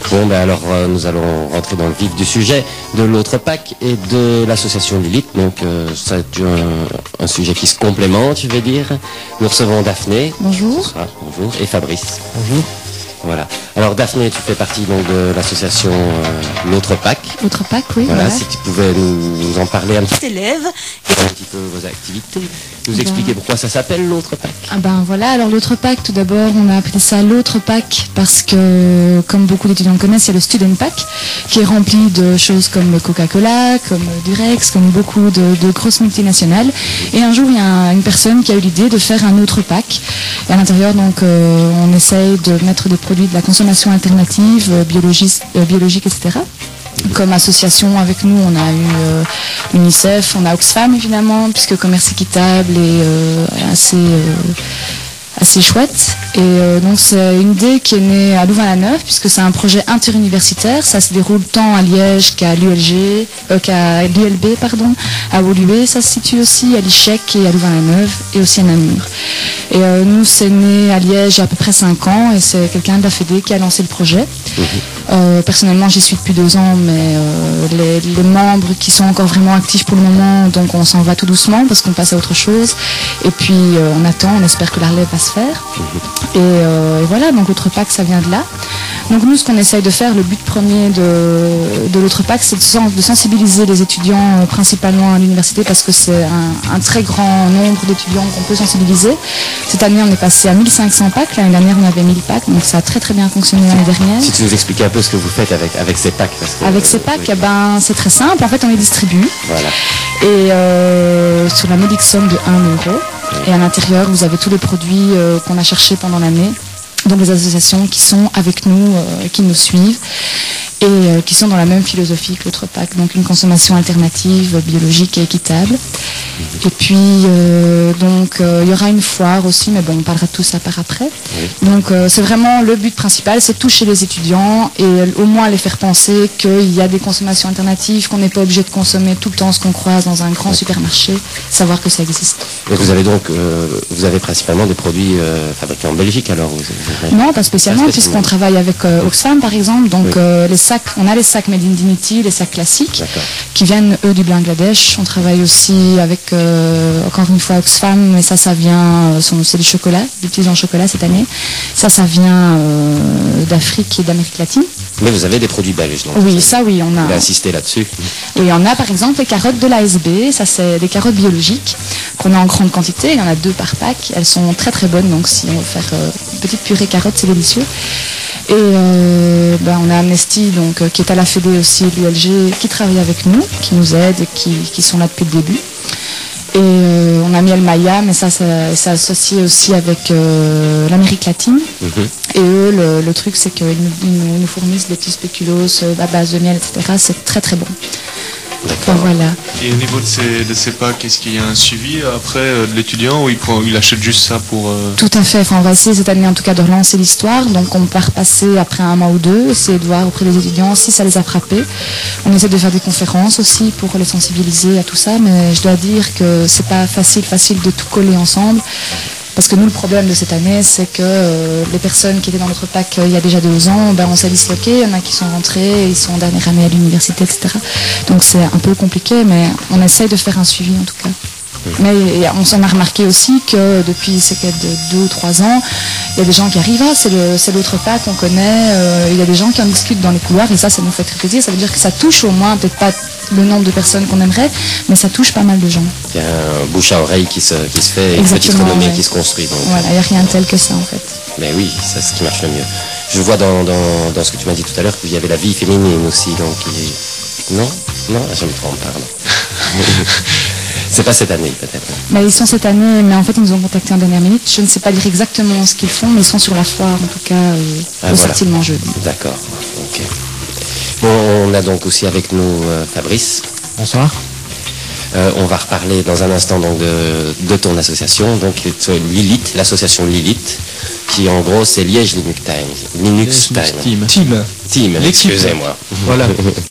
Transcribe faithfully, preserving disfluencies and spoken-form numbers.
Bon, ben alors euh, nous allons rentrer dans le vif du sujet de l'autre Pâques et de l'association Lilith. Donc euh, c'est un, un sujet qui se complémente, je vais dire. Nous recevons Daphné. Bonjour. Bonsoir, bonjour. Et Fabrice. Bonjour. Voilà. Alors Daphné, tu fais partie donc de l'association euh, l'autre Pâques. L'autre Pâques, oui. Voilà, voilà. si tu pouvais nous, nous en parler un petit Élève. un petit peu vos activités, nous ben... expliquer pourquoi ça s'appelle l'autre Pâques. Ah ben voilà, alors l'autre Pâques, tout d'abord, on a appelé ça l'autre Pâques parce que, comme beaucoup d'étudiants connaissent, il y a le Student Pack qui est rempli de choses comme Coca-Cola, comme Durex, comme beaucoup de, de grosses multinationales. Et un jour, il y a une personne qui a eu l'idée de faire un autre pack. Et à l'intérieur, donc, euh, on essaye de mettre des produits de la consommation alternative, euh, biologique, euh, biologique, et cetera. Comme association avec nous, on a eu euh, UNICEF, on a Oxfam évidemment, puisque commerce équitable est euh, assez, euh, assez chouette. Et euh, donc c'est une idée qui est née à Louvain-la-Neuve, puisque c'est un projet interuniversitaire. Ça se déroule tant à Liège qu'à l'U L G, euh, qu'à l'U L B, pardon, à Woluwe. Ça se situe aussi à l'Ichec et à Louvain-la-Neuve et aussi à Namur. Et euh, nous, c'est né à Liège il y a à peu près cinq ans, et c'est quelqu'un de la Fédé qui a lancé le projet. Mmh. Euh, personnellement, j'y suis depuis deux ans, mais euh, les, les membres qui sont encore vraiment actifs pour le moment, donc on s'en va tout doucement parce qu'on passe à autre chose. Et puis euh, on attend, on espère que la relève va se faire. Et, euh, et voilà, donc l'autre Pâques, ça vient de là. Donc nous, ce qu'on essaye de faire, le but premier de, de l'autre Pâques, c'est de, sens, de sensibiliser les étudiants, euh, principalement à l'université, parce que c'est un, un très grand nombre d'étudiants qu'on peut sensibiliser. Cette année, on est passé à mille cinq cents packs. L'année dernière, on avait mille packs, donc ça a très très bien fonctionné l'année dernière. Si tu nous expliquais un peu ce que vous faites avec, avec ces packs. Parce que, avec ces packs, oui. eh ben, c'est très simple. En fait, on les distribue. Voilà. Et euh, sur la modique somme de un euro. Oui. Et à l'intérieur, vous avez tous les produits euh, qu'on a cherchés pendant l'année. Donc les associations qui sont avec nous, euh, qui nous suivent. Et euh, qui sont dans la même philosophie que l'autre Pâques, donc une consommation alternative, biologique et équitable. Mmh. Et puis, euh, donc, il euh, y aura une foire aussi, mais bon, on parlera de tout ça par après. Oui. Donc, euh, c'est vraiment le but principal, c'est toucher les étudiants et euh, au moins les faire penser qu'il y a des consommations alternatives, qu'on n'est pas obligé de consommer tout le temps ce qu'on croise dans un grand oui. supermarché, savoir que ça existe. Et vous avez donc, euh, vous avez principalement des produits euh, fabriqués en Belgique alors vous, vous... Non, pas spécialement, pas spécialement. puisqu'on travaille avec euh, Oxfam par exemple, donc oui. euh, les sacs, on a les sacs Made in Dignity, les sacs classiques, qui viennent eux du Bangladesh. On travaille aussi avec, euh, encore une fois, Oxfam, mais ça, ça vient, euh, c'est du chocolat, du petit en chocolat cette année. Ça, ça vient euh, d'Afrique et d'Amérique latine. Mais vous avez des produits belges, donc. Oui, ça, oui, on a. Vous avez insisté là-dessus. Oui, on a par exemple les carottes de l'A S B. Ça, c'est des carottes biologiques qu'on a en grande quantité. Il y en a deux par pack. Elles sont très très bonnes, donc si on veut faire euh, une petite purée carotte, c'est délicieux. Et euh, ben, on a Amnesty, donc, euh, qui est à la Fédé aussi, l'U L G, qui travaille avec nous, qui nous aide, qui, qui sont là depuis le début. Et euh, on a Miel Maya, mais ça, ça, ça associé aussi avec euh, l'Amérique latine. Mm-hmm. Et eux, le, le truc, c'est qu'ils nous, ils nous fournissent des petits spéculoos à base de miel, et cetera. C'est très très bon. Enfin, voilà. Et au niveau de ces, de ces packs, est-ce qu'il y a un suivi après euh, de l'étudiant ou il, prend, il achète juste ça pour... Euh... Tout à fait. Enfin, on va essayer cette année en tout cas de relancer l'histoire. Donc on va repasser après un mois ou deux, essayer de voir auprès des étudiants si ça les a frappés. On essaie de faire des conférences aussi pour les sensibiliser à tout ça. Mais je dois dire que c'est pas facile, facile de tout coller ensemble. Parce que nous, le problème de cette année, c'est que euh, les personnes qui étaient dans notre pack euh, il y a déjà deux ans, ben, on s'est disloqué. Il y en a qui sont rentrés, ils sont en dernière année à l'université, et cetera. Donc c'est un peu compliqué, mais on essaye de faire un suivi en tout cas. Mais on s'en a remarqué aussi que depuis ces deux ou trois ans, il y a des gens qui arrivent, ah, c'est l'autre pack qu'on connaît, euh, il y a des gens qui en discutent dans les couloirs et ça, ça nous fait très plaisir. Ça veut dire que ça touche au moins, peut-être pas le nombre de personnes qu'on aimerait, mais ça touche pas mal de gens. Il y a un bouche à oreille qui se, qui se fait et une petite renommée ouais. qui se construit. Donc. Voilà, il n'y a rien de tel que ça en fait. Mais oui, c'est ce qui marche le mieux. Je vois dans, dans, dans ce que tu m'as dit tout à l'heure qu'il y avait la vie féminine aussi, donc il... non, non, je me trompe, pardon. C'est pas cette année peut-être. Bah, ils sont cette année, mais en fait ils nous ont contacté en dernière minute. Je ne sais pas dire exactement ce qu'ils font, mais ils sont sur la foire en tout cas euh, ah, au voilà. sortillement jeudi. D'accord, ok. Bon, on a donc aussi avec nous euh, Fabrice. Bonsoir. Euh, on va reparler dans un instant donc de, de ton association, donc Lilith, l'association Lilith, qui en gros c'est Liège Linux Times. Linux Times. Team. Team. Team, excusez-moi. Voilà.